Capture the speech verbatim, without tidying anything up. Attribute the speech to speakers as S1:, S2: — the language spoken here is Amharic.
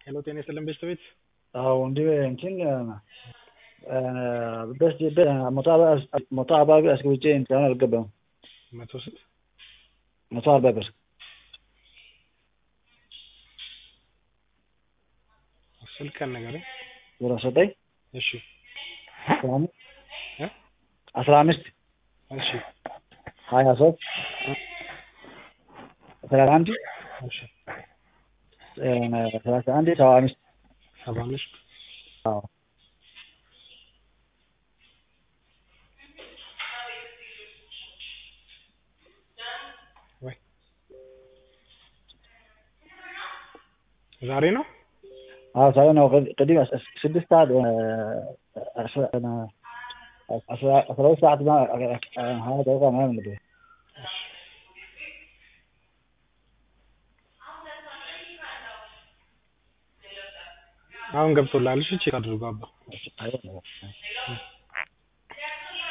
S1: ሄሎ ጤና ይስጥልን ቤተሰቤት
S2: አዎ እንዴ እንትን በስ ሞታ ሞታ አባቢ አስገብቼ እንትን አልገባም
S1: መቶ ስንት
S2: መቶ አርባ ብር
S1: ስልከን ነገር
S2: ዜሮ ዘጠኝ
S1: እሺ እ
S2: አስራ አምስት
S1: እሺ
S2: ሀያ ሶስት ሰላሳ አንድ
S1: እሺ
S2: ሰላሳ አንድ ሰባ አምስት
S1: ሰባ አምስት
S2: አዎ
S1: ወይ ዛሬ ነው
S2: አዎ ዛሬ ነው ቅድም ስድስት ሰዓት አስራ ሁለት ሰዓት ሀያ ደቂቃ ምናምን እንግዲህ
S1: አሁን ገብቶላል። እሺ ቼክ አድርጉ አባ።
S2: አይደለም